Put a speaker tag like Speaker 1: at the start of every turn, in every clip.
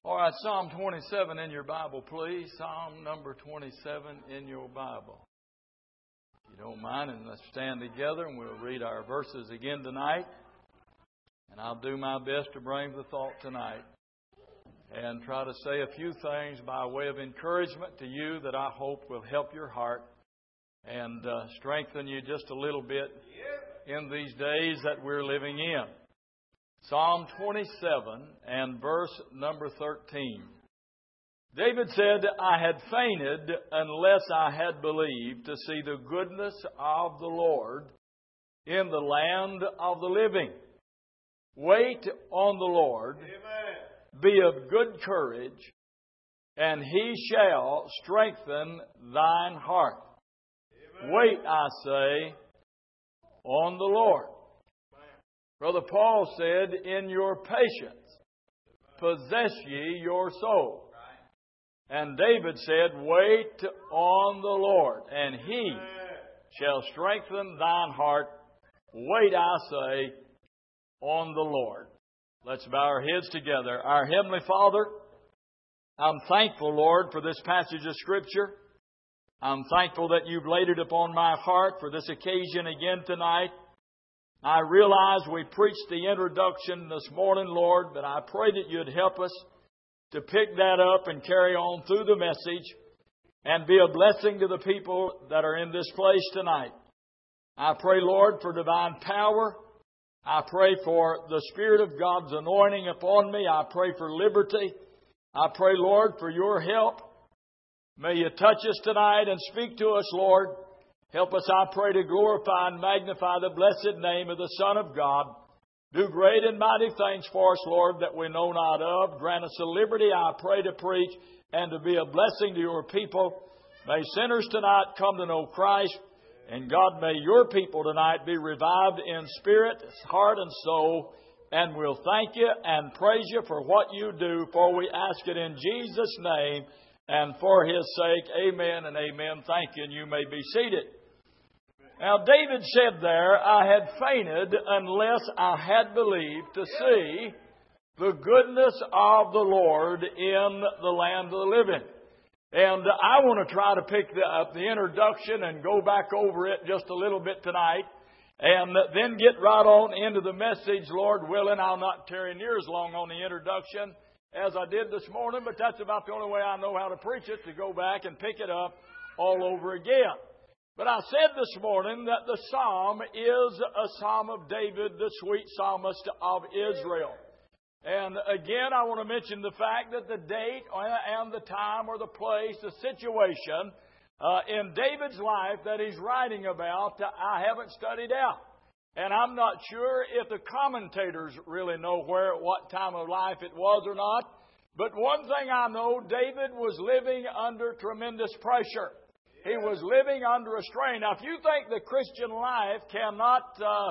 Speaker 1: All right, Psalm 27 in your Bible, please. Psalm number 27 in your Bible. If you don't mind, and let's stand together and we'll read our verses again tonight. And I'll do my best to bring the thought tonight and try to say a few things by way of encouragement to you that I hope will help your heart and strengthen you just a little bit in these days that we're living in. Psalm 27 and verse number 13. David said, I had fainted unless I had believed to see the goodness of the Lord in the land of the living. Wait on the Lord. Amen. Be of good courage, and He shall strengthen thine heart. Amen. Wait, I say, on the Lord. Brother Paul said, in your patience, possess ye your soul. And David said, wait on the Lord, and He shall strengthen thine heart. Wait, I say, on the Lord. Let's bow our heads together. Our Heavenly Father, I'm thankful, Lord, for this passage of Scripture. I'm thankful that you've laid it upon my heart for this occasion again tonight. I realize we preached the introduction this morning, Lord, but I pray that you'd help us to pick that up and carry on through the message and be a blessing to the people that are in this place tonight. I pray, Lord, for divine power. I pray for the Spirit of God's anointing upon me. I pray for liberty. I pray, Lord, for your help. May you touch us tonight and speak to us, Lord. Help us, I pray, to glorify and magnify the blessed name of the Son of God. Do great and mighty things for us, Lord, that we know not of. Grant us a liberty, I pray, to preach and to be a blessing to your people. May sinners tonight come to know Christ. And God, may your people tonight be revived in spirit, heart, and soul. And we'll thank you and praise you for what you do, for we ask it in Jesus' name and for His sake. Amen and amen. Thank you, and you may be seated. Now, David said there, I had fainted unless I had believed to see the goodness of the Lord in the land of the living. And I want to try to pick up the introduction and go back over it just a little bit tonight and then get right on into the message, Lord willing. I'll not tarry near as long on the introduction as I did this morning, but that's about the only way I know how to preach it, to go back and pick it up all over again. But I said this morning that the psalm is a psalm of David, the sweet psalmist of Israel. And again, I want to mention the fact that the date and the time or the place, the situation in David's life that he's writing about, I haven't studied out. And I'm not sure if the commentators really know what time of life it was or not. But one thing I know, David was living under tremendous pressure. He was living under a strain. Now, if you think the Christian life cannot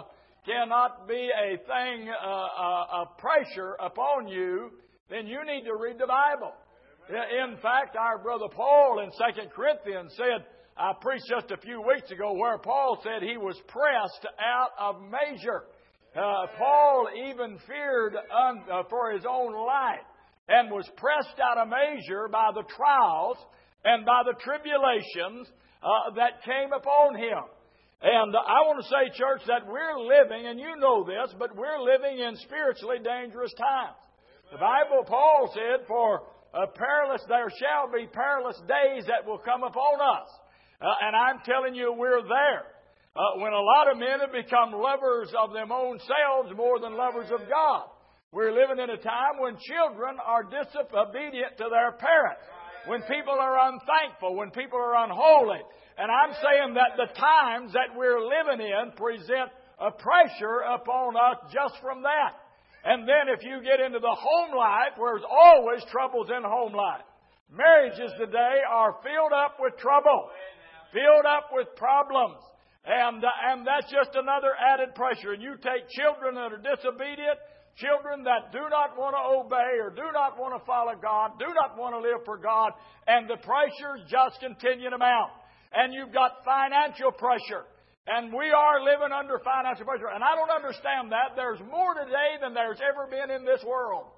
Speaker 1: be a thing of pressure upon you, then you need to read the Bible. In fact, our brother Paul in 2 Corinthians said, I preached just a few weeks ago where Paul said he was pressed out of measure. Paul even feared for his own life and was pressed out of measure by the trials and by the tribulations that came upon him. And I want to say, church, that we're living, and you know this, but we're living in spiritually dangerous times. The Bible, Paul said, there shall be perilous days that will come upon us. And I'm telling you, we're there. When a lot of men have become lovers of their own selves more than lovers of God. We're living in a time when children are disobedient to their parents. When people are unthankful, when people are unholy. And I'm saying that the times that we're living in present a pressure upon us just from that. And then if you get into the home life, where there's always troubles in home life. Marriages today are filled up with trouble, filled up with problems. And that's just another added pressure. And you take children that are disobedient, children that do not want to obey or do not want to follow God, do not want to live for God, and the pressures just continue to mount. And you've got financial pressure. And we are living under financial pressure. And I don't understand that. There's more today than there's ever been in this world.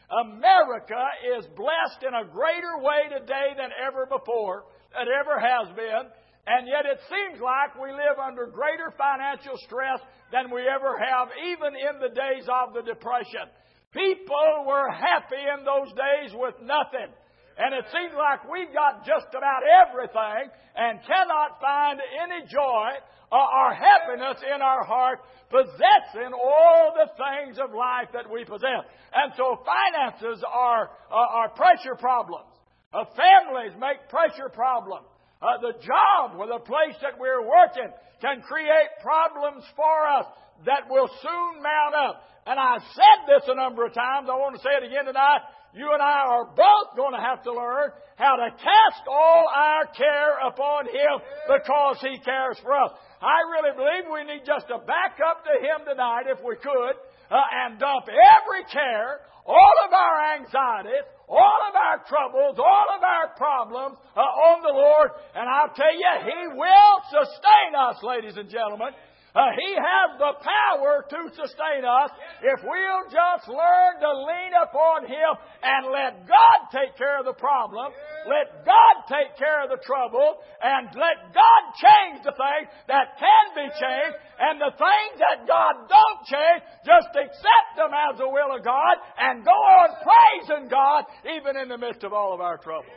Speaker 1: America is blessed in a greater way today than ever before, than ever has been. And yet it seems like we live under greater financial stress than we ever have, even in the days of the Depression. People were happy in those days with nothing. And it seems like we've got just about everything and cannot find any joy or happiness in our heart possessing all the things of life that we possess. And so finances are pressure problems. Families make pressure problems. The job or the place that we're working can create problems for us that will soon mount up. And I've said this a number of times. I want to say it again tonight. You and I are both going to have to learn how to cast all our care upon Him because He cares for us. I really believe we need just to back up to Him tonight, if we could, and dump every care, all of our anxieties, all of our troubles, all of our problems on the Lord. And I'll tell you, He will sustain us, ladies and gentlemen. He has the power to sustain us if we'll just learn to lean upon Him and let God take care of the problem, let God take care of the trouble, and let God change the things that can be changed, and the things that God don't change, just accept them as the will of God and go on praising God even in the midst of all of our trouble.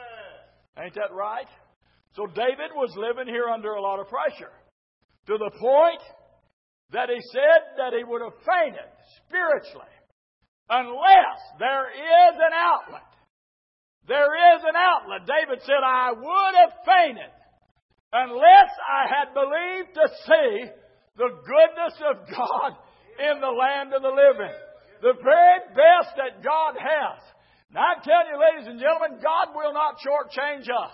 Speaker 1: Ain't that right? So David was living here under a lot of pressure, to the point that he said that he would have fainted spiritually unless there is an outlet. There is an outlet. David said, I would have fainted unless I had believed to see the goodness of God in the land of the living. The very best that God has. Now I'm telling you, ladies and gentlemen, God will not shortchange us.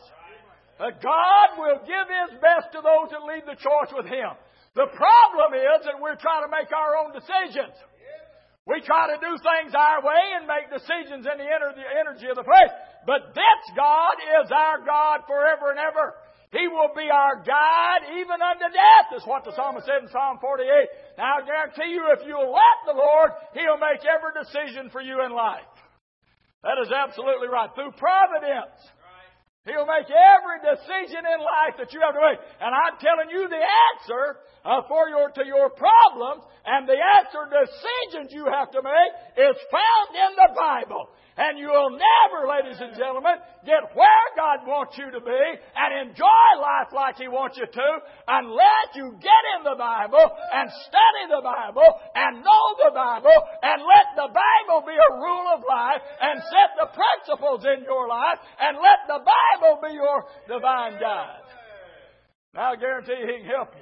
Speaker 1: God will give His best to those that leave the choice with Him. The problem is that we're trying to make our own decisions. We try to do things our way and make decisions in the energy of the faith. But this God is our God forever and ever. He will be our guide even unto death, is what the psalmist said in Psalm 48. Now I guarantee you, if you'll let the Lord, He'll make every decision for you in life. That is absolutely right. Through providence, He'll make every decision in life that you have to make. And I'm telling you, the answer to your problems and the answer to decisions you have to make is found in the Bible. And you'll never, ladies and gentlemen, get where God wants you to be and enjoy life like He wants you to unless you get in the Bible and study the Bible and know the Bible and let the Bible be a rule of life and set the principles in your life and let the Bible be your divine guide. Now I guarantee you He can help you.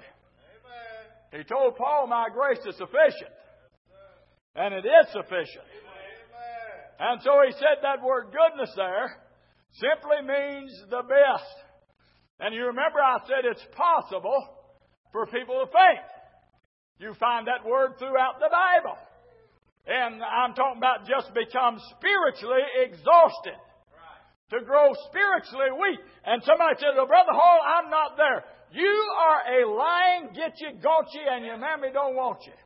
Speaker 1: He told Paul, my grace is sufficient. And it is sufficient. And so he said that word goodness there simply means the best. And you remember I said it's possible for people to faint. You find that word throughout the Bible. And I'm talking about just become spiritually exhausted. To grow spiritually weak. And somebody said, well, Brother Hall, I'm not there. You are a lying, get-you-got-you, and your mammy don't want you.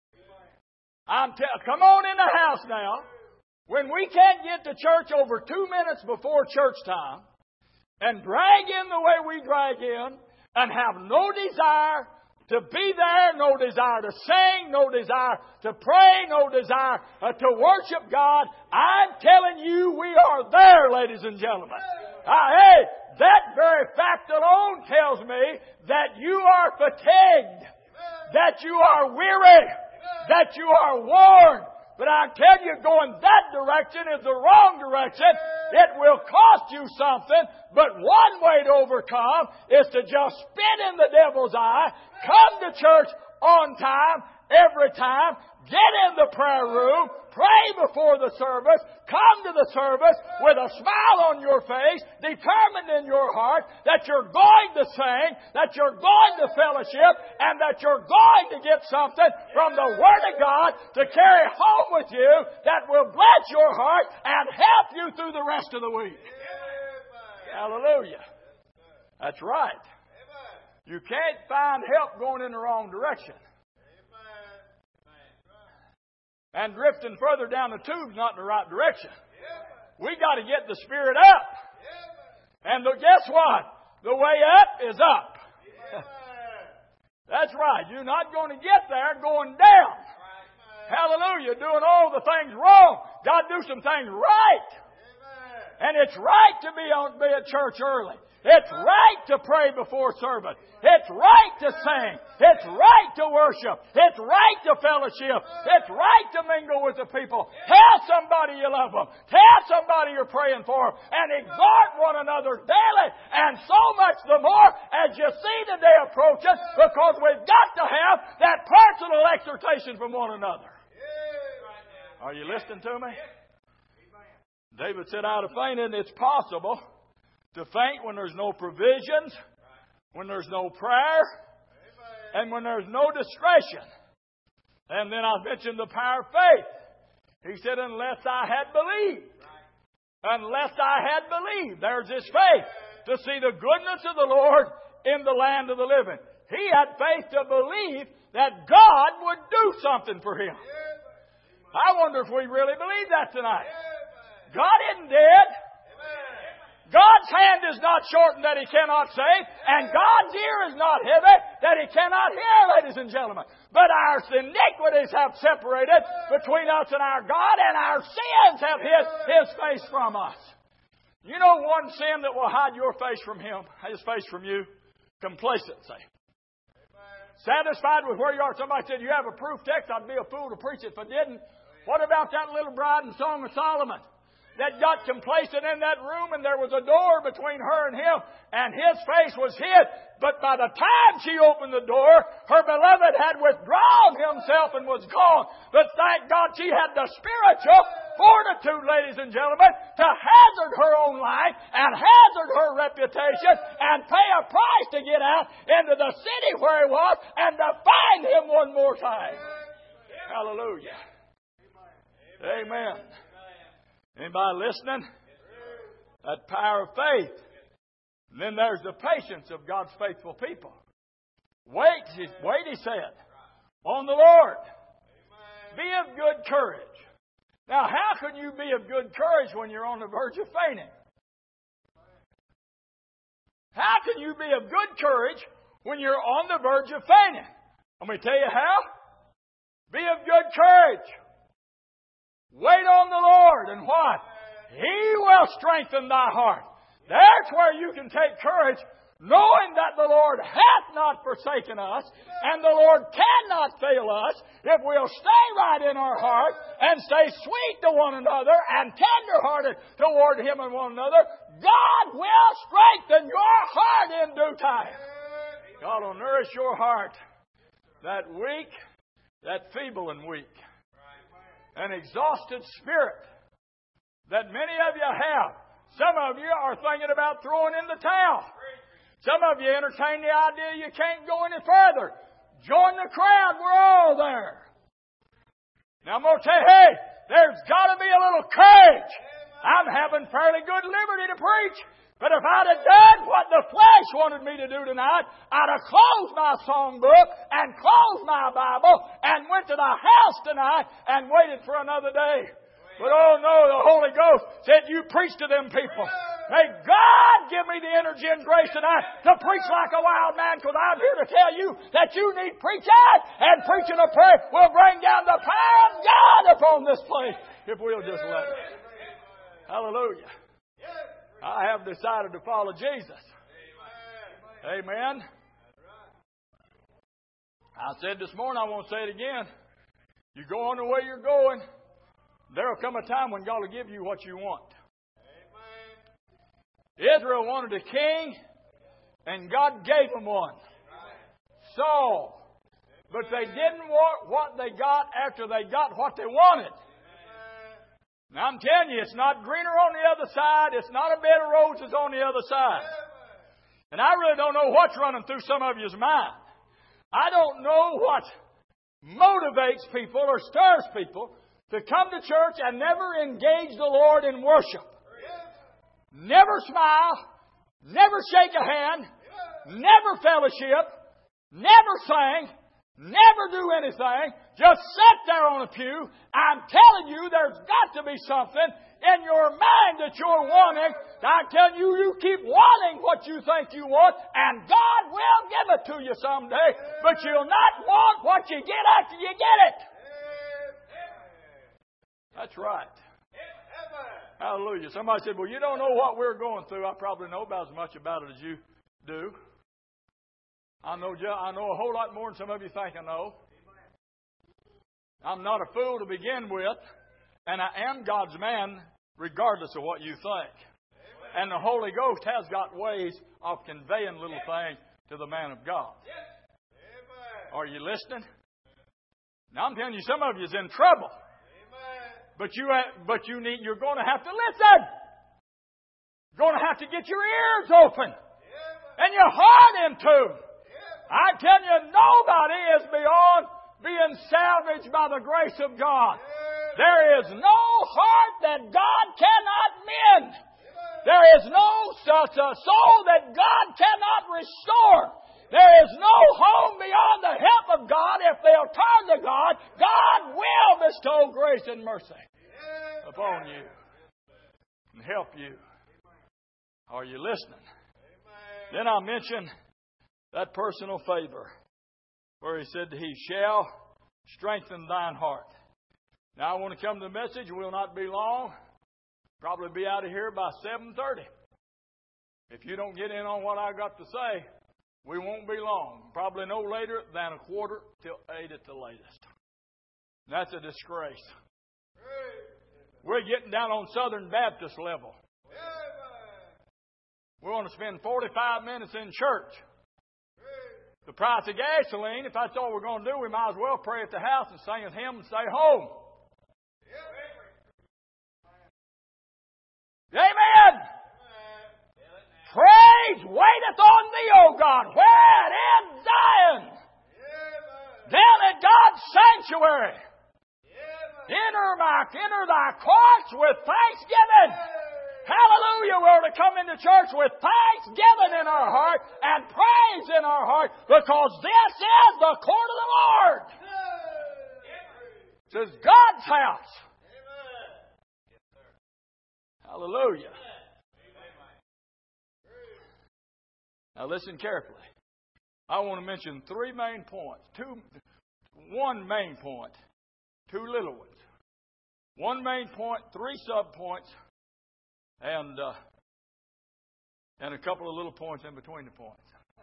Speaker 1: Come on in the house now. When we can't get to church over 2 minutes before church time and drag in the way we drag in and have no desire to be there, no desire to sing, no desire to pray, no desire to worship God, I'm telling you we are there, ladies and gentlemen. Hey, that very fact alone tells me that you are fatigued, that you are weary, that you are worn. But I tell you, going that direction is the wrong direction. It will cost you something. But one way to overcome is to just spit in the devil's eye, come to church on time, every time, get in the prayer room, pray before the service, come to the service with a smile on your face, determined in your heart that you're going to sing, that you're going to fellowship, and that you're going to get something from the Word of God to carry home with you that will bless your heart and help you through the rest of the week. Hallelujah. That's right. You can't find help going in the wrong direction. and drifting further down the tube's not in the right direction. We got to get the Spirit up. And guess what? The way up is up. That's right. You're not going to get there going down. Hallelujah. Doing all the things wrong. God do some things right. And it's right to be at church early. It's right to pray before service. It's right to sing. It's right to worship. It's right to fellowship. It's right to mingle with the people. Tell somebody you love them. Tell somebody you're praying for. And exhort one another daily. And so much the more as you see the day approaching, because we've got to have that personal exhortation from one another. Are you listening to me? David said, out of fainting, it's possible to faint when there's no provisions, when there's no prayer, and when there's no discretion. And then I mentioned the power of faith. He said, unless I had believed. Unless I had believed. There's his faith. To see the goodness of the Lord in the land of the living. He had faith to believe that God would do something for him. I wonder if we really believe that tonight. God isn't dead. God's hand is not shortened that He cannot save, and God's ear is not heavy that He cannot hear, ladies and gentlemen. But our iniquities have separated between us and our God, and our sins have hid His face from us. You know one sin that will hide your face from Him, His face from you? Complacency. Satisfied with where you are. Somebody said, you have a proof text, I'd be a fool to preach it if I didn't. What about that little bride in Song of Solomon that got complacent in that room, and there was a door between her and him, and his face was hid? But by the time she opened the door, her beloved had withdrawn himself and was gone. But thank God she had the spiritual fortitude, ladies and gentlemen, to hazard her own life and hazard her reputation and pay a price to get out into the city where he was and to find him one more time. Hallelujah. Amen. Anybody listening? That power of faith. And then there's the patience of God's faithful people. Wait, he said, on the Lord. Be of good courage. Now, how can you be of good courage when you're on the verge of fainting? How can you be of good courage when you're on the verge of fainting? Let me tell you how. Be of good courage. Wait on the Lord, and what? He will strengthen thy heart. That's where you can take courage, knowing that the Lord hath not forsaken us, and the Lord cannot fail us if we'll stay right in our heart and stay sweet to one another and tender-hearted toward Him and one another. God will strengthen your heart in due time. God will nourish your heart, that weak, that feeble and weak, an exhausted spirit that many of you have. Some of you are thinking about throwing in the towel. Some of you entertain the idea you can't go any further. Join the crowd. We're all there. Now I'm going to tell you, hey, there's got to be a little courage. I'm having fairly good liberty to preach. But if I'd have done what the flesh wanted me to do tonight, I'd have closed my songbook and closed my Bible and went to the house tonight and waited for another day. But oh no, the Holy Ghost said, you preach to them people. May God give me the energy and grace tonight to preach like a wild man, because I'm here to tell you that you need preaching, and preaching a prayer will bring down the power of God upon this place if we'll just let it. Hallelujah. I have decided to follow Jesus. Amen. I said this morning, I won't say it again. You go on the way you're going, there will come a time when God will give you what you want. Israel wanted a king, and God gave them one. Saul. But they didn't want what they got after they got what they wanted. Now I'm telling you, it's not greener on the other side. It's not a bed of roses on the other side. And I really don't know what's running through some of you's mind. I don't know what motivates people or stirs people to come to church and never engage the Lord in worship. Never smile, never shake a hand, never fellowship, never sing, never do anything, just sit there on a pew. I'm telling you, there's got to be something in your mind that you're wanting. I'm telling you, you keep wanting what you think you want, and God will give it to you someday. But you'll not want what you get after you get it. That's right. Hallelujah. Somebody said, well, you don't know what we're going through. I probably know about as much about it as you do. I know a whole lot more than some of you think I know. I'm not a fool to begin with, and I am God's man regardless of what you think. And the Holy Ghost has got ways of conveying little things to the man of God. Are you listening? Now I'm telling you, some of you is in trouble. But you're going to have to listen. You're going to have to get your ears open and your heart in tune. I tell you, nobody is beyond being salvaged by the grace of God. There is no heart that God cannot mend. There is no soul that God cannot restore. There is no home beyond the help of God. If they'll turn to God, God will bestow grace and mercy upon you and help you. Are you listening? Then I mentioned that personal favor where he said, He shall strengthen thine heart. Now I want to come to the message. We'll not be long. Probably be out of here by 7:30. If you don't get in on what I got to say, we won't be long. Probably no later than 7:45 at the latest. That's a disgrace. We're getting down on Southern Baptist level. We're going to spend 45 minutes in church. The price of gasoline, if that's all we're going to do, we might as well pray at the house and sing a hymn and stay home. Amen. Praise waiteth on thee, O God, where in Zion. Down at God's sanctuary. Enter thy courts with thanksgiving. Hallelujah. We're to come into church with thanksgiving in our heart and praise in our heart because this is the court of the Lord. This is God's house. Hallelujah. Now listen carefully. I want to mention three main points. One main point, two little ones. One main point, three sub-points, and a couple of little points in between the points.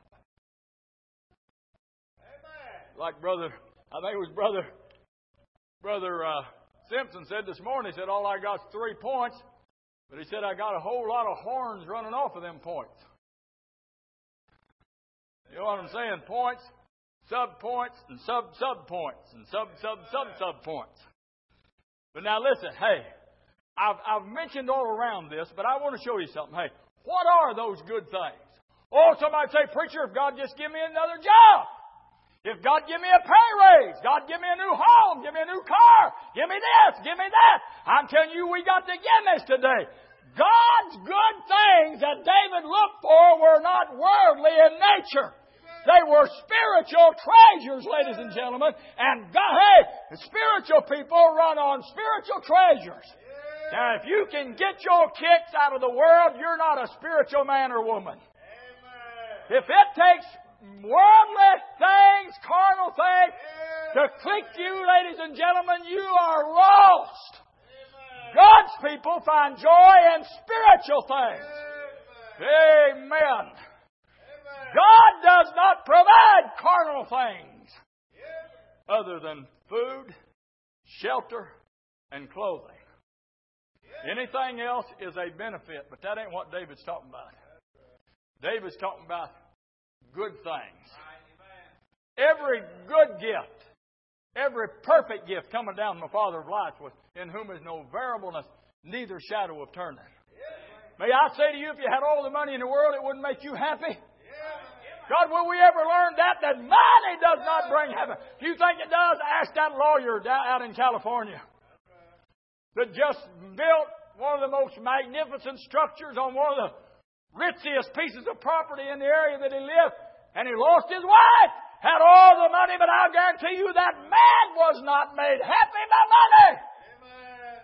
Speaker 1: Like I think it was Brother Simpson said this morning, he said, all I got is 3 points, but he said, I got a whole lot of horns running off of them points. You know what I'm saying? Points, sub-points, and sub-sub-points, and sub-sub-sub-sub-points. But now listen, hey, I've mentioned all around this, but I want to show you something. Hey, what are those good things? Oh, somebody say, preacher, if God just give me another job. If God give me a pay raise. God give me a new home. Give me a new car. Give me this. Give me that. I'm telling you, we got the gimmicks today. God's good things that David looked for were not worldly in nature. They were spiritual treasures, ladies and gentlemen. And God, hey, spiritual people run on spiritual treasures. Now, if you can get your kicks out of the world, you're not a spiritual man or woman. If it takes worldly things, carnal things, to click you, ladies and gentlemen, you are lost. God's people find joy in spiritual things. Amen. God does not provide carnal things other than food, shelter, and clothing. Anything else is a benefit, but that ain't what David's talking about. David's talking about good things. Every good gift, every perfect gift coming down from the Father of lights, in whom is no variableness, neither shadow of turning. May I say to you, if you had all the money in the world, it wouldn't make you happy? God, will we ever learn that money does not bring heaven? If you think it does, ask that lawyer out in California that just built one of the most magnificent structures on one of the ritziest pieces of property in the area that he lived, and he lost his wife, had all the money, but I'll guarantee you that man was not made happy by money.
Speaker 2: Amen.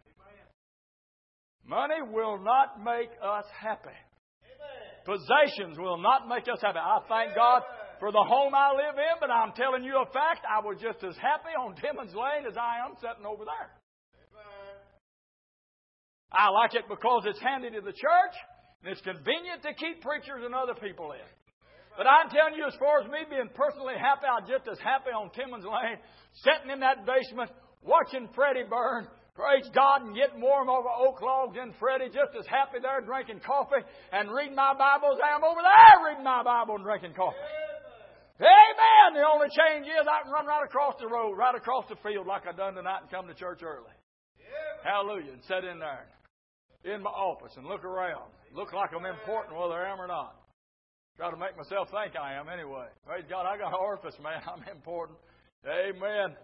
Speaker 1: Money will not make us happy.
Speaker 2: Amen.
Speaker 1: Possessions will not make us happy. I thank God for the home I live in, but I'm telling you a fact, I was just as happy on Timmons Lane as I am sitting over there.
Speaker 2: Amen.
Speaker 1: I like it because it's handy to the church, and it's convenient to keep preachers and other people in. But I'm telling you, as far as me being personally happy, I'm just as happy on Timmons Lane, sitting in that basement, watching Freddie burn, praise God, and getting warm over oak logs in Freddie, just as happy there drinking coffee and reading my Bible as I am over there reading my Bible and drinking coffee. Amen. The only change is I can run right across the road, right across the field like I done tonight and come to church early. Hallelujah. And sit in there in my office and look around. Look like I'm important whether I am or not. Try to make myself think I am anyway. Praise God, I got an orifice, man. I'm important. Amen.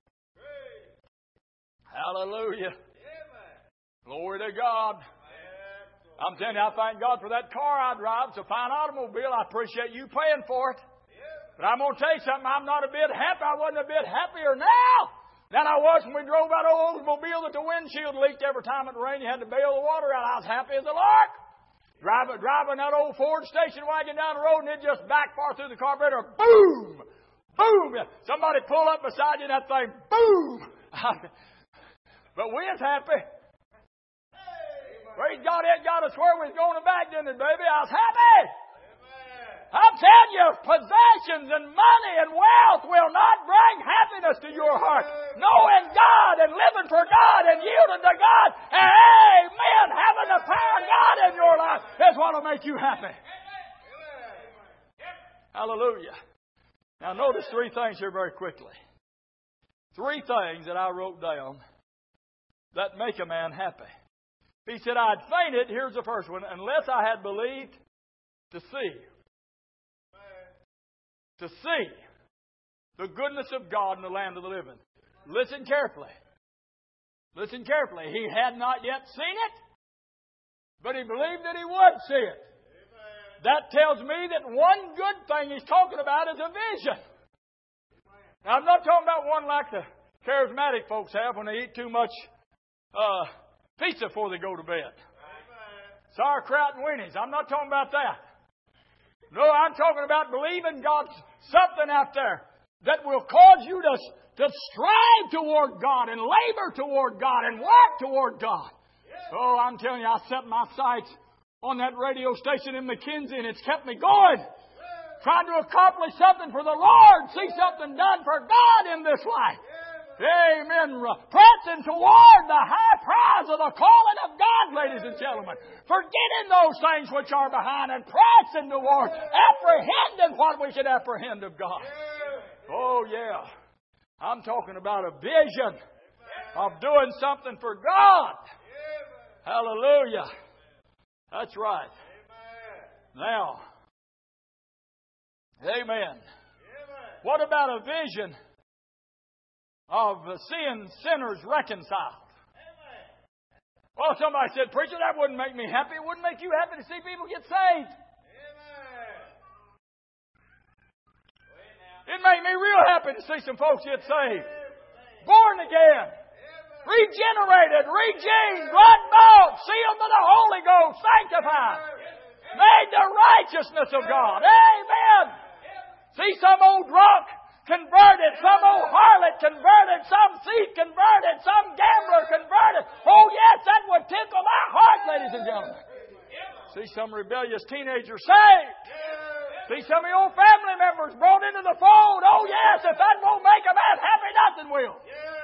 Speaker 1: Hallelujah. Glory to God. I'm telling you, I thank God for that car I drive. It's a fine automobile. I appreciate you paying for it. But I'm going to tell you something. I'm not a bit happy. I wasn't a bit happier now than I was when we drove that old Oldsmobile that the windshield leaked every time it rained. You had to bail the water out. I was happy as a lark. Driving that old Ford station wagon down the road, and it just backfired through the carburetor. Boom! Boom! Somebody pull up beside you, and that thing, boom! But we was happy. Praise God, it got us where we was going back, didn't it, baby? I was happy. I'm telling you, possessions and money and wealth will not bring happiness to your heart. Knowing God and living for God and yielding to God, and amen, having the power of God in your life is what will make you happy. Hallelujah. Now notice three things here very quickly. Three things that I wrote down that make a man happy. He said, I'd fainted, here's the first one, unless I had believed to see. To see the goodness of God in the land of the living. Listen carefully. Listen carefully. He had not yet seen it, but he believed that he would see it. That tells me that one good thing he's talking about is a vision. Now, I'm not talking about one like the charismatic folks have when they eat too much pizza before they go to bed. Sauerkraut and weenies. I'm not talking about that. No, I'm talking about believing God's something out there that will cause you to strive toward God and labor toward God and work toward God. Oh, I'm telling you, I set my sights on that radio station in McKenzie, and it's kept me going. Trying to accomplish something for the Lord, see something done for God in this life. Amen. Pressing toward the high prize of the calling of God, ladies and gentlemen. Forgetting those things which are behind and pressing toward, apprehending what we should apprehend of God. Oh, yeah. I'm talking about a vision of doing something for God. Hallelujah. That's right. Now, amen. What about a vision of seeing sinners reconciled? Well, somebody said, preacher, that wouldn't make me happy. It wouldn't make you happy to see people get saved. It made me real happy to see some folks get saved. Born again. Regenerated. Redeemed. Blood bought. Sealed by the Holy Ghost. Sanctified. Made the righteousness of God. Amen. See some old drunk converted, some old harlot converted, some thief converted, some gambler converted. Oh yes, that would tickle my heart, ladies and gentlemen. See some rebellious teenager saved. See some of your family members brought into the fold. Oh yes, if that won't make a man happy, nothing will.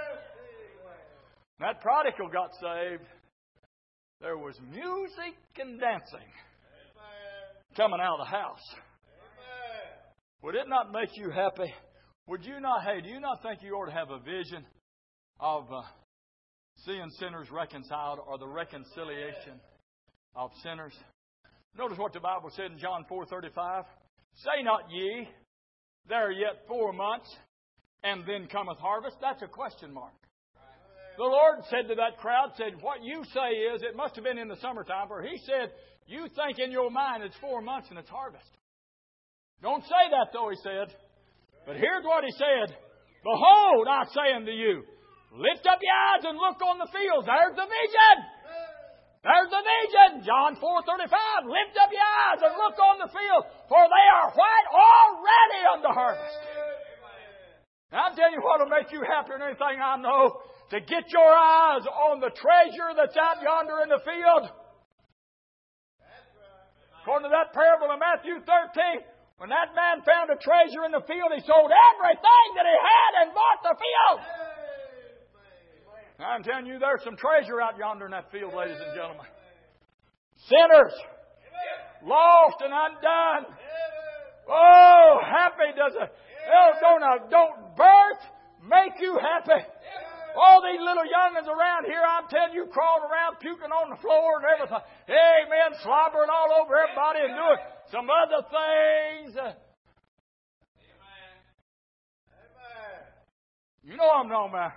Speaker 1: That prodigal got saved. There was music and dancing coming out of the house. Would it not make you happy? Would you not, do you not think you ought to have a vision of seeing sinners reconciled or the reconciliation of sinners? Notice what the Bible said in John 4:35. Say not ye, there are yet 4 months, and then cometh harvest. That's a question mark. The Lord said to that crowd, what you say is, it must have been in the summertime, for He said, you think in your mind it's 4 months and it's harvest. Don't say that though, He said. But here's what He said. Behold, I say unto you, lift up your eyes and look on the fields. There's the vision. There's the vision. John 4:35. Lift up your eyes and look on the field, for they are white already unto harvest. Now, I'm telling you what will make you happier than anything I know. To get your eyes on the treasure that's out yonder in the field. According to that parable in Matthew 13, when that man found a treasure in the field, he sold everything that he had and bought the field. I'm telling you, there's some treasure out yonder in that field, ladies and gentlemen. Sinners, lost and undone. Oh, happy does a... Don't birth make you happy. All these little young'uns around here, I'm telling you, crawling around, puking on the floor and everything. Amen, slobbering all over everybody and doing some other things. You know I'm talking about.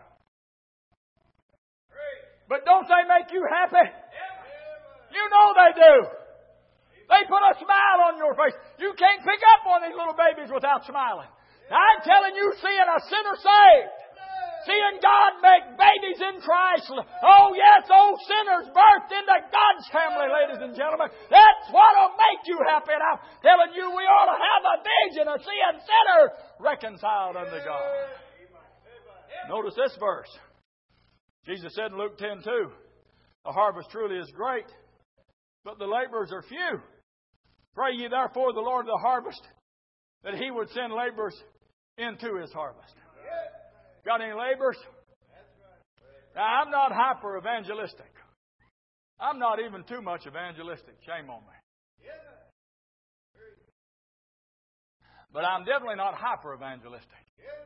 Speaker 1: But don't they make you happy? You know they do. They put a smile on your face. You can't pick up on these little babies without smiling. I'm telling you, seeing a sinner saved, seeing God make babies in Christ. Oh yes, old sinners birthed into God's family, ladies and gentlemen. That's what'll make you happy. And I'm telling you, we ought to have a vision of seeing sinners reconciled unto God. Notice this verse. Jesus said in Luke 10:2, the harvest truly is great, but the laborers are few. Pray ye therefore the Lord of the harvest, that He would send laborers into His harvest. Got any laborers? Now, I'm not hyper evangelistic. I'm not even too much evangelistic. Shame on me. But I'm definitely not hyper evangelistic.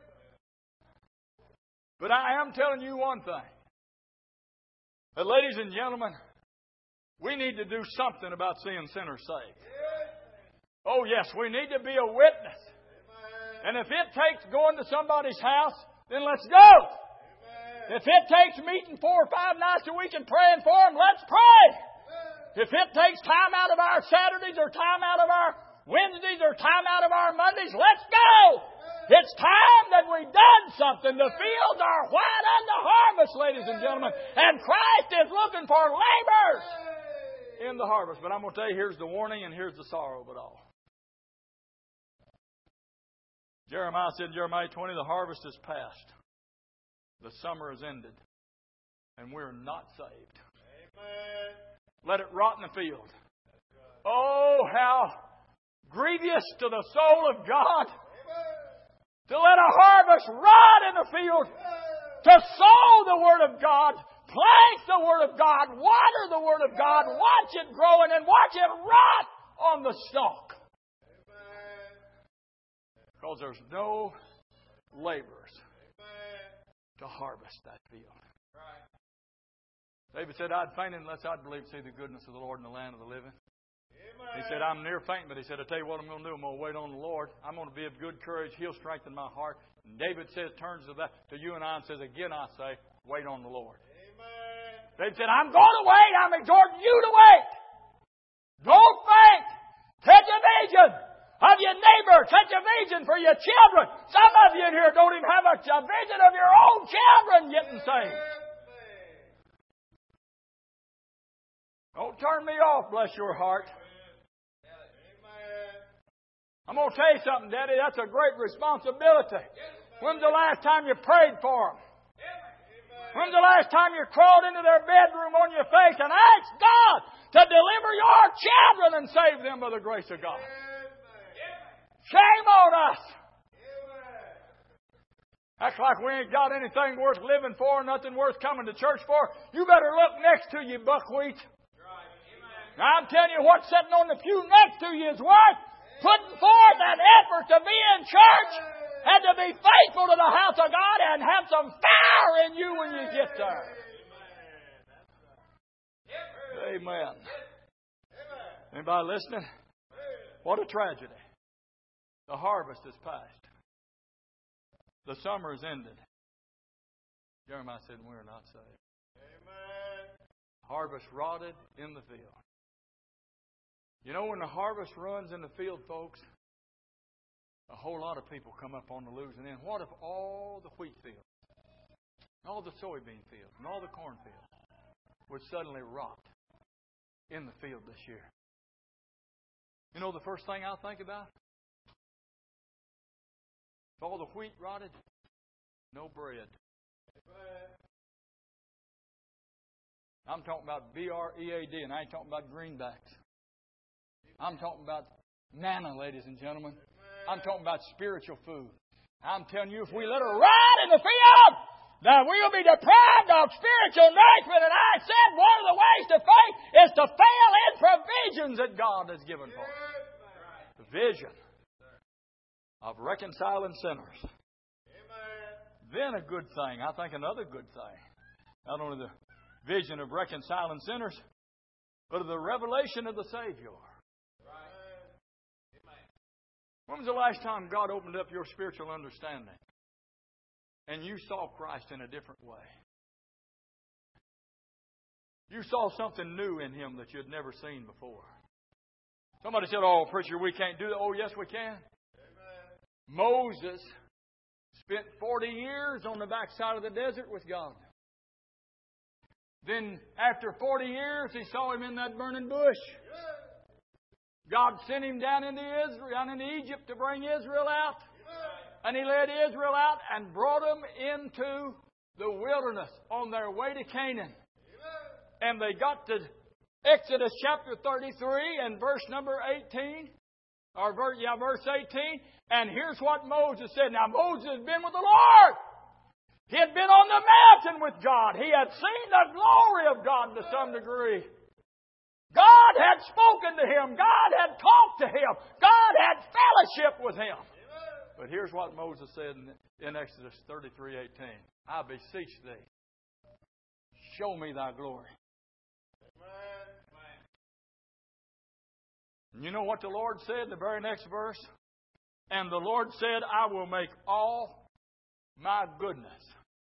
Speaker 1: But I am telling you one thing. That, ladies and gentlemen, we need to do something about seeing sinners saved. Oh yes, we need to be a witness. And if it takes going to somebody's house, then let's go. If it takes meeting 4 or 5 nights a week and praying for them, let's pray. If it takes time out of our Saturdays or time out of our Wednesdays or time out of our Mondays, let's go. It's time that we've done something. The fields are white unto harvest, ladies and gentlemen. And Christ is looking for laborers in the harvest. But I'm going to tell you, here's the warning and here's the sorrow of it all. Jeremiah said in Jeremiah 20, the harvest is past. The summer is ended. And we're not saved. Amen. Let it rot in the field. Oh, how grievous to the soul of God to let a harvest rot in the field, to sow the Word of God, plant the Word of God, water the Word of God, watch it growing and watch it rot on the stalk. Because there's no laborers to harvest that field. David said, I'd faint unless I'd believe to see the goodness of the Lord in the land of the living. He said, I'm near fainting, but he said, I tell you what I'm going to do. I'm going to wait on the Lord. I'm going to be of good courage. He'll strengthen my heart. And David says, turns to you and I and says, again I say, wait on the Lord. Amen. David said, I'm going to wait. I'm exhorting you to wait. Don't faint. Catch a vision of your neighbor. Catch a vision for your children. Some of you in here don't even have a vision of your own children getting saved. Don't turn me off, bless your heart. I'm going to tell you something, Daddy. That's a great responsibility. When's the last time you prayed for them? When's the last time you crawled into their bedroom on your face and asked God to deliver your children and save them by the grace of God? Shame on us. Acts like we ain't got anything worth living for, nothing worth coming to church for. You better look next to you, buckwheat. Now, I'm telling you, what's sitting on the pew next to you is worth putting forth an effort to be in church and to be faithful to the house of God and have some fire in you when you get there. Amen. Anybody listening? What a tragedy. The harvest is past. The summer is ended. Jeremiah said, we're not saved. Harvest rotted in the field. You know, when the harvest runs in the field, folks, a whole lot of people come up on the losing end. What if all the wheat fields, all the soybean fields, and all the corn fields would suddenly rot in the field this year? You know the first thing I'll think about? If all the wheat rotted, no bread. I'm talking about BREAD, and I ain't talking about greenbacks. I'm talking about manna, ladies and gentlemen. I'm talking about spiritual food. I'm telling you, if we let her rot in the field, then we'll be deprived of spiritual nourishment. And I said one of the ways to faith is to fail in provisions that God has given for us. The vision of reconciling sinners. Then a good thing, I think another good thing, not only the vision of reconciling sinners, but of the revelation of the Savior. When was the last time God opened up your spiritual understanding and you saw Christ in a different way? You saw something new in Him that you'd never seen before. Somebody said, "Oh, preacher, we can't do that." Oh, yes, we can. Moses spent 40 years on the backside of the desert with God. Then, after 40 years, he saw Him in that burning bush. God sent Him down into Egypt to bring Israel out. And He led Israel out and brought them into the wilderness on their way to Canaan. And they got to Exodus chapter 33 and verse number 18. Verse 18. And here's what Moses said. Now, Moses had been with the Lord. He had been on the mountain with God. He had seen the glory of God to some degree. God had spoken to him. God had talked to him. God had fellowship with him. But here's what Moses said in Exodus 33:18. I beseech thee, show me thy glory. And you know what the Lord said in the very next verse? And the Lord said, I will make all my goodness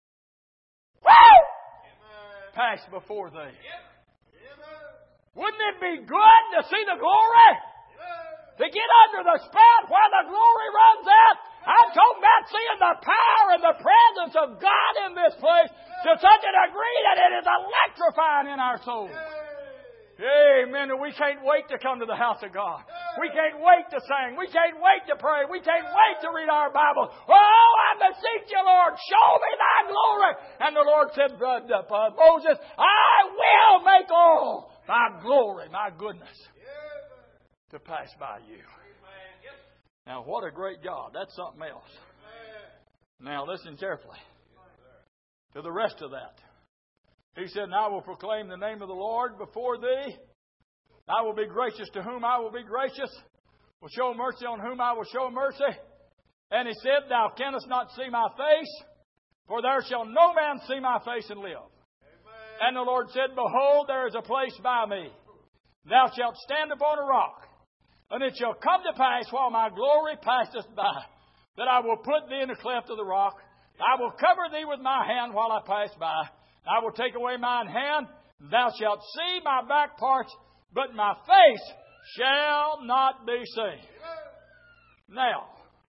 Speaker 1: pass before thee. Wouldn't it be good to see the glory? To get under the spout where the glory runs out? I'm talking about seeing the power and the presence of God in this place to such a degree that it is electrifying in our souls. Amen. We can't wait to come to the house of God. We can't wait to sing. We can't wait to pray. We can't wait to read our Bible. Oh, I beseech you, Lord, show me thy glory. And the Lord said, Moses, I will make all thy glory, my goodness, to pass by you. Now, what a great God. That's something else. Now, listen carefully to the rest of that. He said, and I will proclaim the name of the Lord before thee. I will be gracious to whom I will be gracious. Will show mercy on whom I will show mercy. And he said, thou canst not see my face, for there shall no man see my face and live. Amen. And the Lord said, behold, there is a place by me. Thou shalt stand upon a rock. And it shall come to pass while my glory passeth by, that I will put thee in the cleft of the rock. I will cover thee with my hand while I pass by. I will take away mine hand. Thou shalt see my back parts, but my face shall not be seen. Now,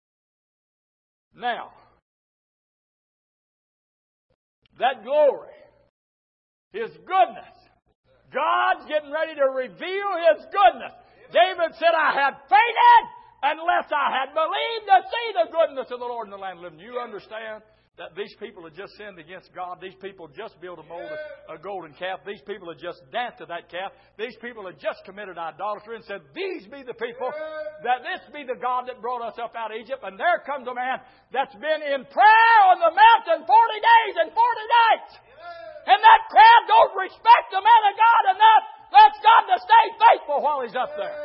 Speaker 1: that glory, His goodness, God's getting ready to reveal His goodness. David said, I had fainted unless I had believed to see the goodness of the Lord in the land of the living. You understand that these people had just sinned against God. These people just built a golden calf. These people had just danced to that calf. These people had just committed idolatry and said, these be the people, that this be the God that brought us up out of Egypt. And there comes a man that's been in prayer on the mountain 40 days and 40 nights. And that crowd don't respect the man of God enough. That's God to stay faithful while he's up there.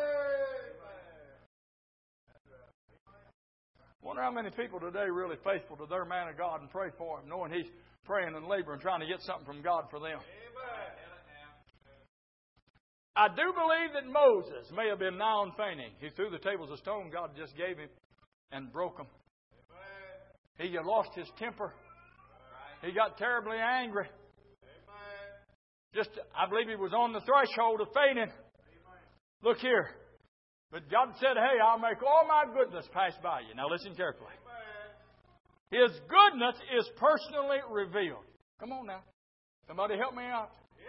Speaker 1: I wonder how many people today are really faithful to their man of God and pray for him, knowing he's praying and laboring, trying to get something from God for them. I do believe that Moses may have been nigh on fainting. He threw the tables of stone God just gave him and broke them. He lost his temper. He got terribly angry. I believe he was on the threshold of fainting. Look here. But God said, hey, I'll make all my goodness pass by you. Now listen carefully. His goodness is personally revealed. Come on now. Somebody help me out.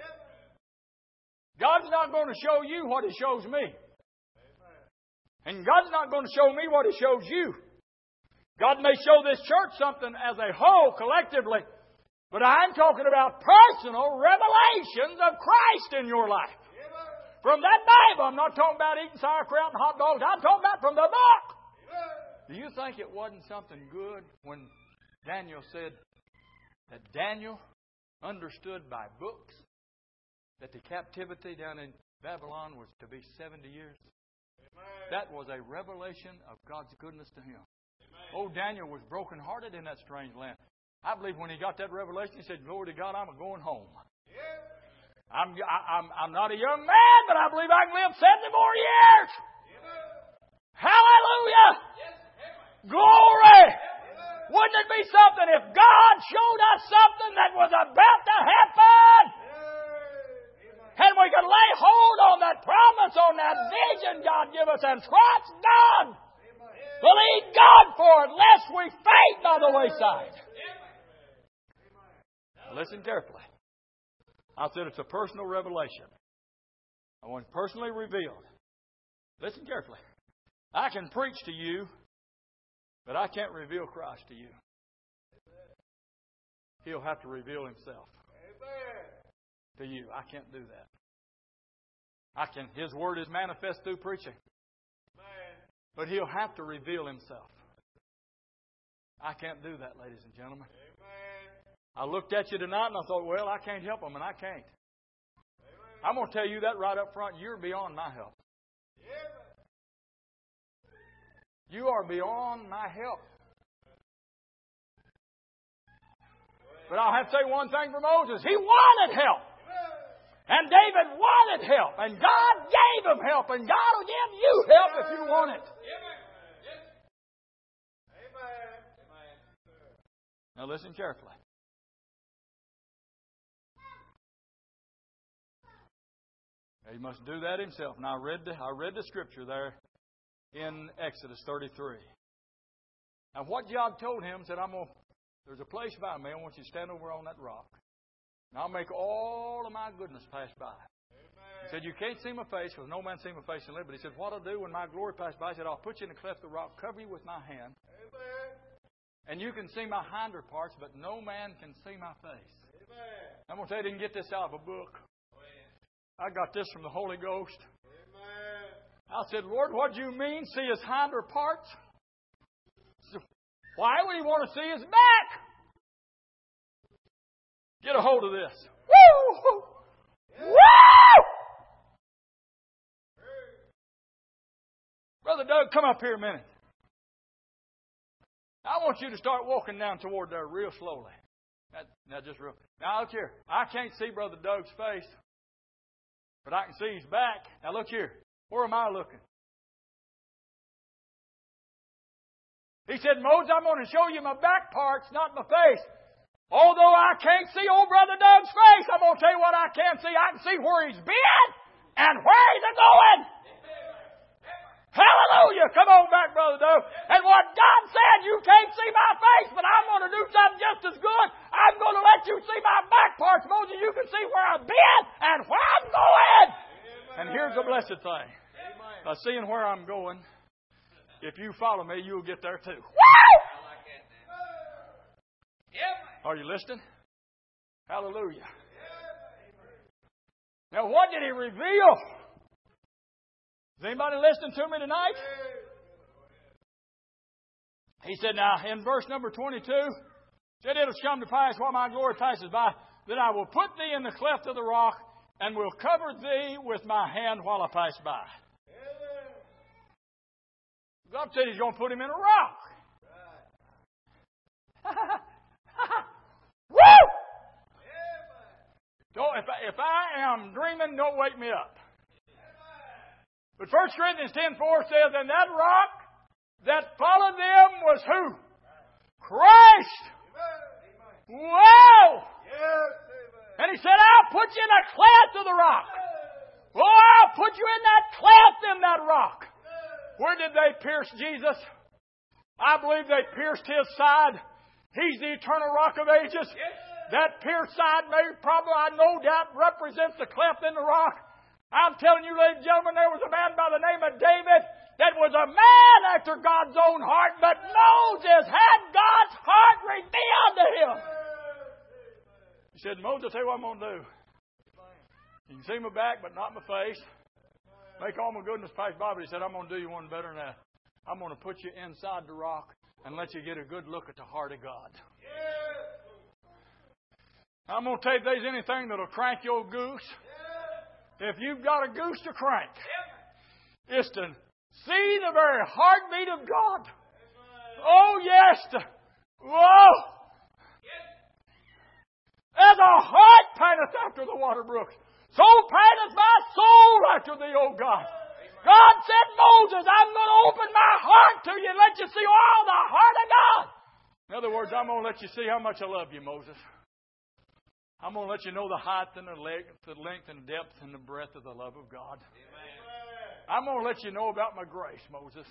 Speaker 1: God's not going to show you what He shows me. And God's not going to show me what He shows you. God may show this church something as a whole, collectively, but I'm talking about personal revelations of Christ in your life. From that Bible. I'm not talking about eating sauerkraut and hot dogs. I'm talking about from the book. Do you think it wasn't something good when Daniel said that Daniel understood by books that the captivity down in Babylon was to be 70 years? Amen. That was a revelation of God's goodness to him. Amen. Oh, Daniel was brokenhearted in that strange land. I believe when he got that revelation, he said, glory to God, I'm going home. Yeah. I'm not a young man, but I believe I can live 70 more years. Yeah. Hallelujah. Yes. Glory. Yeah. Wouldn't it be something if God showed us something that was about to happen? And we could lay hold on that promise, on that vision God gave us, and trust God. Believe God for it, lest we fade by the wayside. Listen carefully. I said it's a personal revelation. I want it personally revealed. Listen carefully. I can preach to you, but I can't reveal Christ to you. He'll have to reveal Himself to you. I can't do that. His Word is manifest through preaching. But He'll have to reveal Himself. I can't do that, ladies and gentlemen. I looked at you tonight and I thought, well, I can't help them, and I can't. I'm going to tell you that right up front. You're beyond my help. You are beyond my help. But I'll have to say one thing for Moses. He wanted help. And David wanted help. And God gave him help. And God will give you help if you want it. Now listen carefully. He must do that himself. Now I read the scripture there in Exodus 33. And what God told him, said, there's a place by me. I want you to stand over on that rock. And I'll make all of my goodness pass by. Amen. He said, you can't see my face, because no man see my face and live. But he said, what I'll do when my glory pass by, he said, I'll put you in the cleft of the rock, cover you with my hand. Amen. And you can see my hinder parts, but no man can see my face. Amen. I'm going to tell you, I didn't get this out of a book. I got this from the Holy Ghost. Amen. I said, Lord, what do you mean, see his hinder parts? So, why would he want to see his back? Get a hold of this. Woo! Woo! Brother Doug, come up here a minute. I want you to start walking down toward there real slowly. Now, just real. Now, look here. I can't see Brother Doug's face, but I can see his back. Now, look here. Where am I looking? He said, Moses, I'm going to show you my back parts, not my face. Although I can't see old Brother Doug's face, I'm going to tell you what I can see. I can see where he's been and where he's going. Hallelujah. Come on back, Brother Doug. And what God said, you can't see my face, but I'm going to do something just as good. I'm going to let you see my back parts, Moses. You can see where I've been and where I'm going. Amen. And here's the blessed thing. Amen. By seeing where I'm going, if you follow me, you'll get there too. Woo! Are you listening? Hallelujah. Now, what did he reveal? Is anybody listening to me tonight? He said, now, in verse number 22, said, it'll come to pass while my glory passes by, that I will put thee in the cleft of the rock, and will cover thee with my hand while I pass by. God said He's going to put him in a rock. Woo! Don't, if I am dreaming, don't wake me up. But 1 Corinthians 10:4 says, and that rock that followed them was who? Christ. Wow! And he said, I'll put you in a cleft of the rock. Oh, I'll put you in that cleft in that rock. Where did they pierce Jesus? I believe they pierced His side. He's the eternal rock of ages. That pierced side may probably, I no doubt, represents the cleft in the rock. I'm telling you, ladies and gentlemen, there was a man by the name of David that was a man after God's own heart, but Moses had God's heart revealed to him. He said, Moses, I'll tell you what I'm going to do. You can see my back, but not my face. Make all my goodness pass by. But he said, I'm going to do you one better than that. I'm going to put you inside the rock and let you get a good look at the heart of God. I'm going to tell you, if there's anything that'll crank your goose, if you've got a goose to crank, it's to see the very heartbeat of God. Oh, yes. Whoa. As a heart panteth after the water brooks, so panteth my soul after thee, O God. God said, Moses, I'm going to open my heart to you and let you see all the heart of God. In other words, I'm going to let you see how much I love you, Moses. I'm going to let you know the height and the length and the depth and the breadth of the love of God. I'm going to let you know about my grace, Moses.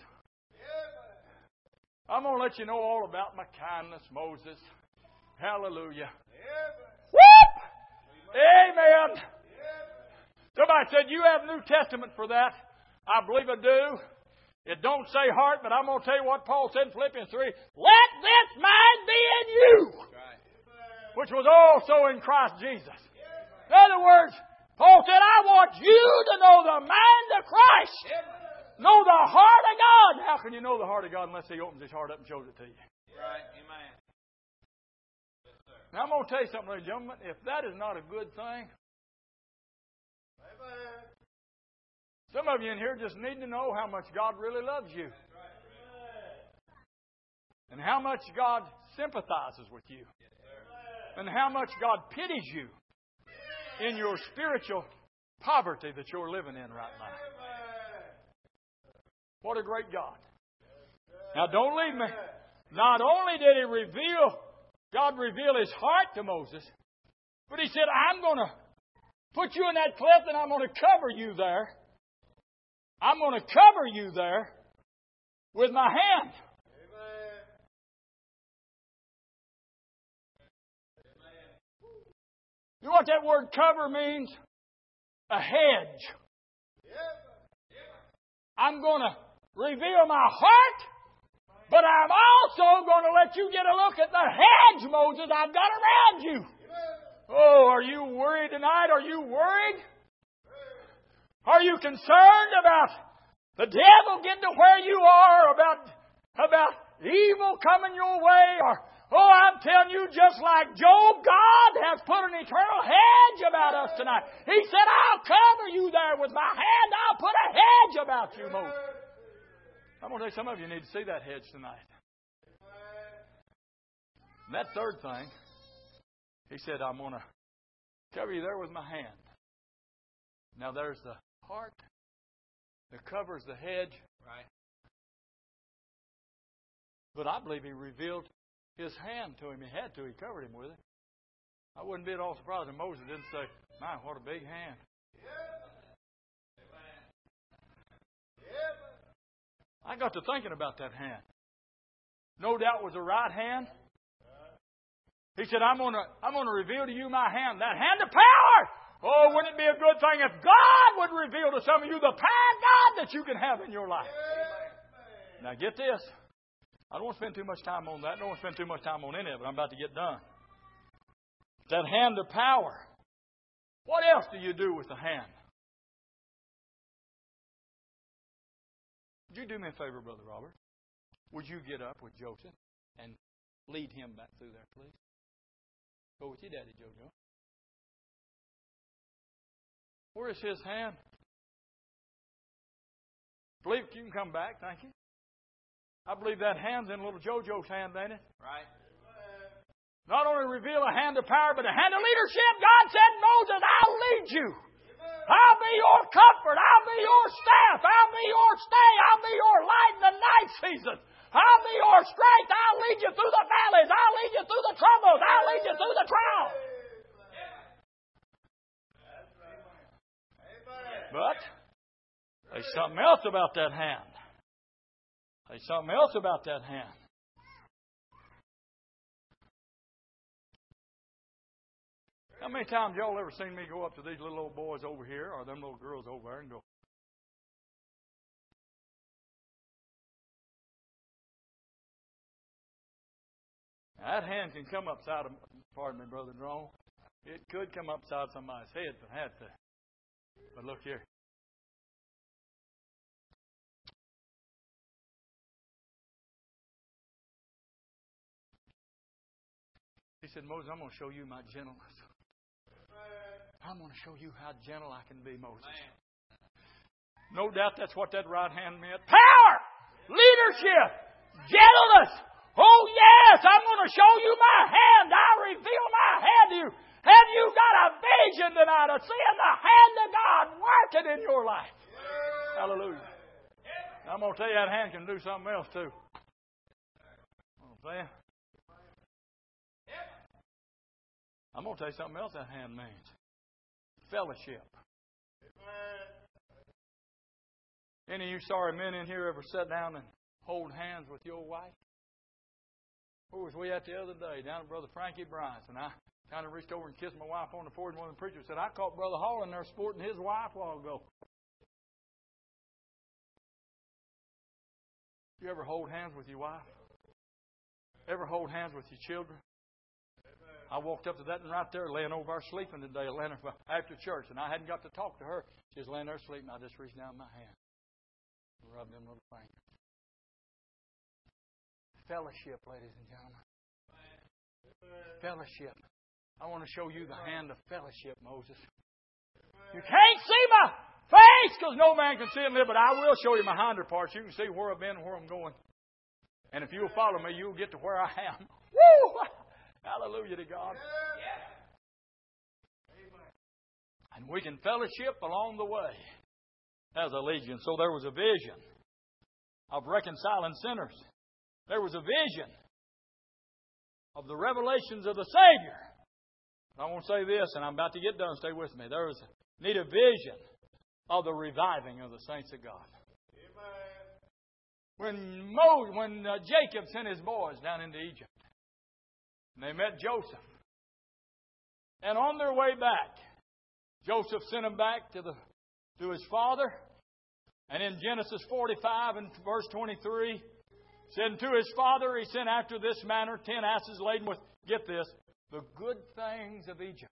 Speaker 1: I'm going to let you know all about my kindness, Moses. Hallelujah. Whoop! Amen. Somebody said, you have New Testament for that. I believe I do. It don't say heart, but I'm going to tell you what Paul said in Philippians 3. Let this mind be in you, which was also in Christ Jesus. In other words, Paul said, I want you to know the mind of Christ. Know the heart of God. How can you know the heart of God unless He opens His heart up and shows it to you?
Speaker 2: Right. Amen.
Speaker 1: Now I'm going to tell you something, ladies and gentlemen. If that is not a good thing, some of you in here just need to know how much God really loves you. And how much God sympathizes with you. And how much God pities you in your spiritual poverty that you're living in right now. What a great God. Now don't leave me. Not only did God reveal His heart to Moses, but He said, I'm going to put you in that cleft and I'm going to cover you there. I'm going to cover you there with my hand. You know what that word cover means? A hedge. I'm going to reveal my heart, but I'm also going to let you get a look at the hedge, Moses, I've got around you. Oh, are you worried tonight? Are you worried? Are you concerned about the devil getting to where you are, about evil coming your way? Or, oh, I'm telling you, just like Job, God has put an eternal hedge about us tonight. He said, I'll cover you there with my hand. I'll put a hedge about you, Moses. I'm going to tell you, some of you need to see that hedge tonight. And that third thing, He said, I'm going to cover you there with my hand. Now there's the heart that covers the hedge. Right. But I believe He revealed His hand to him. He had to. He covered him with it. I wouldn't be at all surprised if Moses didn't say, my, what a big hand. I got to thinking about that hand. No doubt it was a right hand. He said, I'm going to reveal to you my hand. That hand of power. Oh, wouldn't it be a good thing if God would reveal to some of you the power of God that you can have in your life? Now get this. I don't want to spend too much time on that. I don't want to spend too much time on any of it. I'm about to get done. That hand of power. What else do you do with the hand? Would you do me a favor, Brother Robert? Would you get up with Joseph and lead him back through there, please? Go with your daddy, Jojo. Where is his hand? Believe you can come back, thank you. I believe that hand's in little Jojo's hand, ain't it?
Speaker 2: Right.
Speaker 1: Not only reveal a hand of power, but a hand of leadership. God said, Moses, I'll lead you. I'll be your comfort. I'll be your staff. I'll be your stay. I'll be your light in the night season. I'll be your strength. I'll lead you through the valleys. I'll lead you through the troubles. I'll lead you through the trials. But there's something else about that hand. Say something else about that hand. How many times y'all ever seen me go up to these little old boys over here or them little girls over there and go, that hand can come upside of, pardon me, Brother Jerome. It could come upside somebody's head if it had to. But look here. He said, Moses, I'm going to show you my gentleness. I'm going to show you how gentle I can be, Moses. No doubt that's what that right hand meant. Power! Leadership! Gentleness! Oh, yes! I'm going to show you my hand. I reveal my hand to you. Have you got a vision tonight of seeing the hand of God working in your life? Hallelujah. I'm going to tell you that hand can do something else too. I'm going to tell you something else that hand means. Fellowship. Any of you sorry men in here ever sat down and hold hands with your wife? Where was we at the other day? Down at Brother Frankie Bryant's. And I kind of reached over and kissed my wife on the forehead. And one of the preachers said, I caught Brother Hall in there sporting his wife a while ago. You ever hold hands with your wife? Ever hold hands with your children? I walked up to that and right there, laying over her sleeping today, after church, and I hadn't got to talk to her. She was laying there sleeping. I just reached down my hand and rubbed them little fingers. Fellowship, ladies and gentlemen. Fellowship. I want to show you the hand of fellowship, Moses. You can't see my face because no man can see and live, but I will show you my hinder parts. You can see where I've been and where I'm going. And if you'll follow me, you'll get to where I am. Woo! Hallelujah to God. And we can fellowship along the way as a legion. So there was a vision of reconciling sinners. There was a vision of the revelations of the Savior. I want to say this, and I'm about to get done. Stay with me. There was need a vision of the reviving of the saints of God. When Jacob sent his boys down into Egypt, and they met Joseph. And on their way back, Joseph sent them back to his father. And in Genesis 45 and verse 23, said to his father, he sent after this manner 10 asses laden with, get this, the good things of Egypt.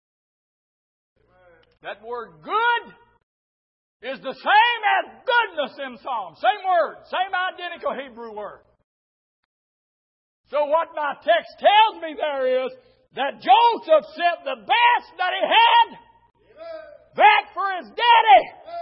Speaker 1: That word good is the same as goodness in Psalm. Same word, same identical Hebrew word. So what my text tells me there is that Joseph sent the best that he had back for his daddy.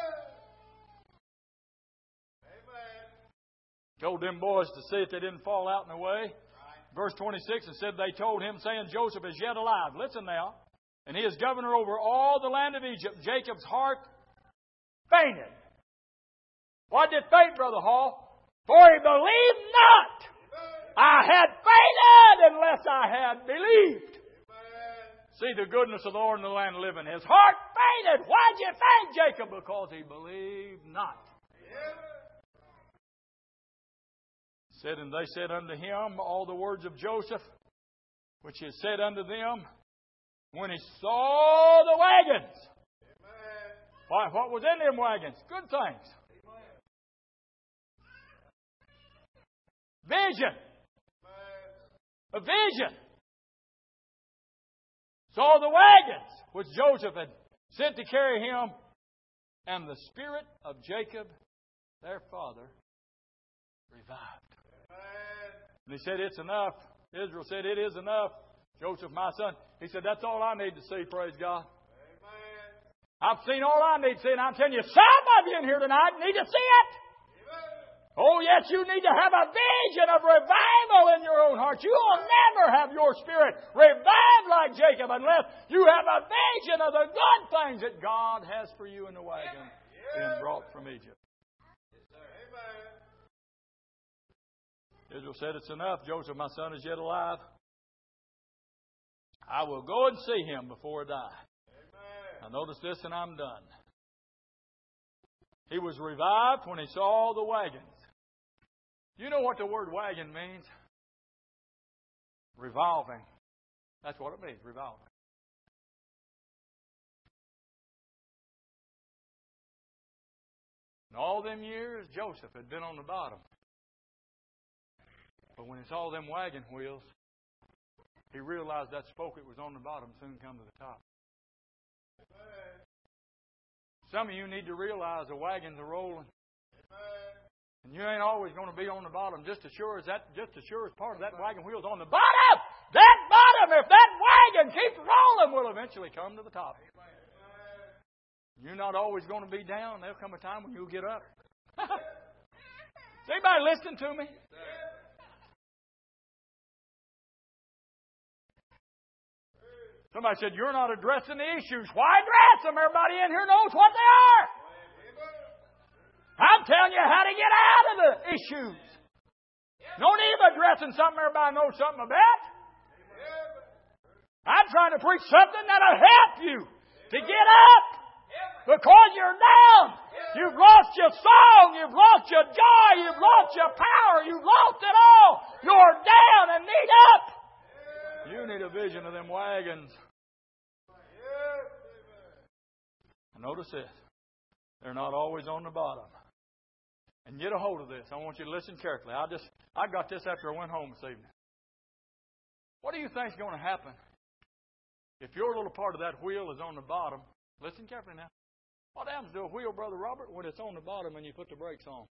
Speaker 1: Told them boys to see if they didn't fall out in the way. Verse 26, it said they told him, saying, Joseph is yet alive. Listen now. And he is governor over all the land of Egypt. Jacob's heart fainted. Why did it faint, Brother Hall? For he believed not. I had fainted unless I had believed. See the goodness of the Lord in the land of living. His heart fainted. Why'd you faint, Jacob? Because he believed not. Said, and they said unto him all the words of Joseph, which is said unto them, when he saw the wagons. Why, what was in them wagons? Good things. Vision. A vision. Saw the wagons which Joseph had sent to carry him, and the spirit of Jacob, their father, revived. And he said, it's enough. Israel said, it is enough. Joseph, my son, he said, that's all I need to see, praise God. I've seen all I need to see, and I'm telling you, some of you in here tonight need to see it. Oh, yes, you need to have a vision of revival in your own heart. You will never have your spirit revived like Jacob unless you have a vision of the good things that God has for you in the wagon being brought from Egypt. Israel said, it's enough. Joseph, my son, is yet alive. I will go and see him before I die. Now notice this and I'm done. He was revived when he saw the wagons. You know what the word wagon means? Revolving. That's what it means, revolving. In all them years, Joseph had been on the bottom. But when he saw them wagon wheels, he realized that spoke it was on the bottom soon come to the top. Some of you need to realize the wagons are rolling. And you ain't always going to be on the bottom. Just as sure as part of that wagon wheel's on the bottom, that bottom, if that wagon keeps rolling, will eventually come to the top. You're not always going to be down. There'll come a time when you'll get up. Is anybody listening to me? Somebody said, you're not addressing the issues. Why address them? Everybody in here knows what they are. I'm telling you how to get out of the issues. No need of addressing something everybody knows something about. I'm trying to preach something that'll help you to get up because you're down. You've lost your song. You've lost your joy. You've lost your power. You've lost it all. You're down and need up. You need a vision of them wagons. And notice this. They're not always on the bottom. And get a hold of this. I want you to listen carefully. I got this after I went home this evening. What do you think is going to happen if your little part of that wheel is on the bottom? Listen carefully now. What happens to a wheel, Brother Robert, when it's on the bottom and you put the brakes on?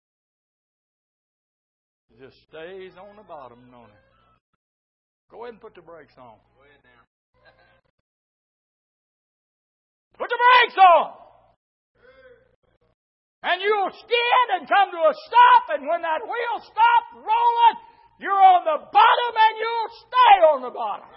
Speaker 1: It just stays on the bottom, don't it? Go ahead and put the brakes on. Go ahead now. Put the brakes on! And you'll skid and come to a stop, and when that wheel stops rolling, you're on the bottom and you'll stay on the bottom.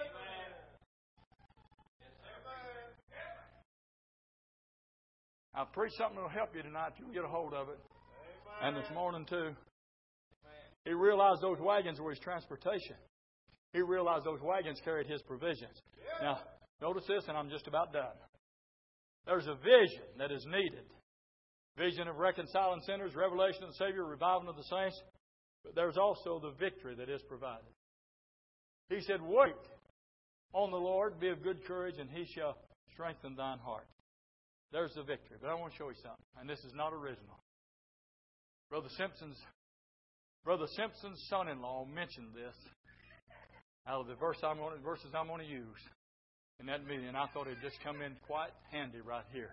Speaker 1: I'll preach something that will help you tonight. You can get a hold of it. And this morning too. He realized those wagons were his transportation. He realized those wagons carried his provisions. Now, notice this, and I'm just about done. There's a vision that is needed. Vision of reconciling sinners, revelation of the Savior, reviving of the saints. But there's also the victory that is provided. He said, wait on the Lord, be of good courage, and He shall strengthen thine heart. There's the victory. But I want to show you something. And this is not original. Brother Simpson's son-in-law mentioned this out of the verses I'm going to use in that meeting. And I thought it'd just come in quite handy right here.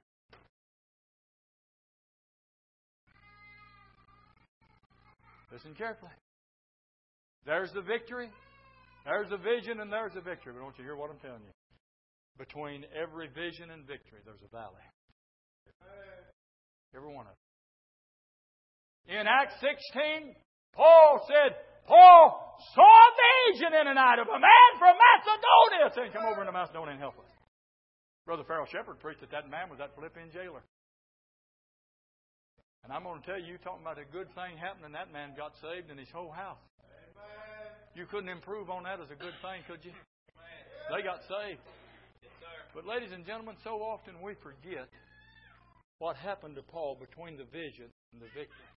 Speaker 1: Listen carefully. There's the victory. There's the vision and there's the victory. But don't you hear what I'm telling you? Between every vision and victory, there's a valley. Every one of them. In Acts 16, Paul said, Paul saw a vision in the night of a man from Macedonia saying, come over into Macedonia and help us. Brother Farrell Shepherd preached that man was that Philippian jailer. And I'm going to tell you, talking about a good thing happening, that man got saved in his whole house. Amen. You couldn't improve on that as a good thing, could you? Amen. They got saved. Yes, but ladies and gentlemen, so often we forget what happened to Paul between the vision and the victory.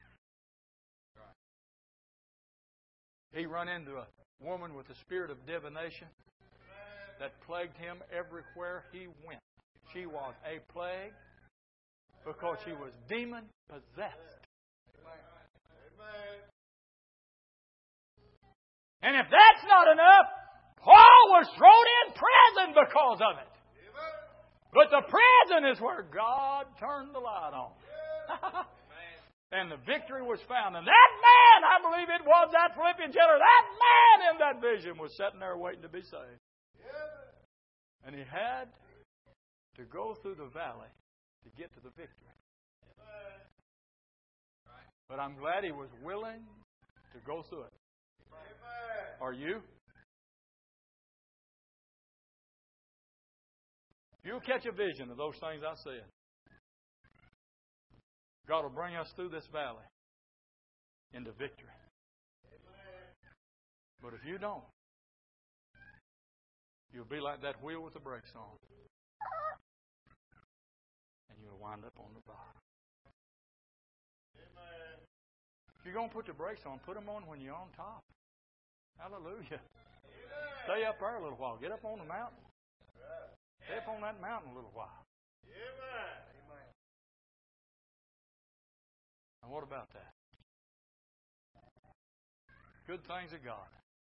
Speaker 1: He run into a woman with a spirit of divination that plagued him everywhere he went. She was a plague. Because she was demon-possessed. And if that's not enough, Paul was thrown in prison because of it. But the prison is where God turned the light on. And the victory was found. And that man, I believe it was that Philippian jailer, that man in that vision was sitting there waiting to be saved. And he had to go through the valley to get to the victory. But I'm glad he was willing to go through it. Are you? If you'll catch a vision of those things I said, God will bring us through this valley into victory. But if you don't, you'll be like that wheel with the brakes on. And you'll wind up on the bottom. you're going to put the brakes on, put them on when you're on top. Hallelujah. Stay up there a little while. Get up on the mountain. Stay up on that mountain a little while.
Speaker 2: Amen.
Speaker 1: And what about that? Good things of God.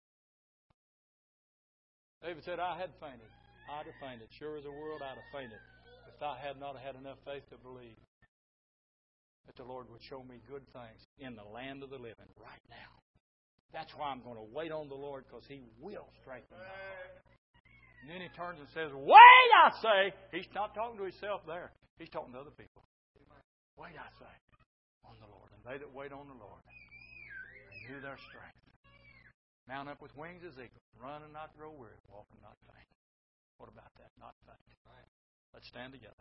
Speaker 1: David said, I had fainted. I'd have fainted. Sure as the world, I'd have fainted. If I had not had enough faith to believe that the Lord would show me good things in the land of the living right now. That's why I'm going to wait on the Lord, because He will strengthen my heart. And then He turns and says, wait, I say. He's not talking to Himself there. He's talking to other people. Wait, I say, on the Lord. And they that wait on the Lord, renew their strength. Mount up with wings as eagles. Run and not grow weary. Walk and not faint. What about that? Not faint. Let's stand together.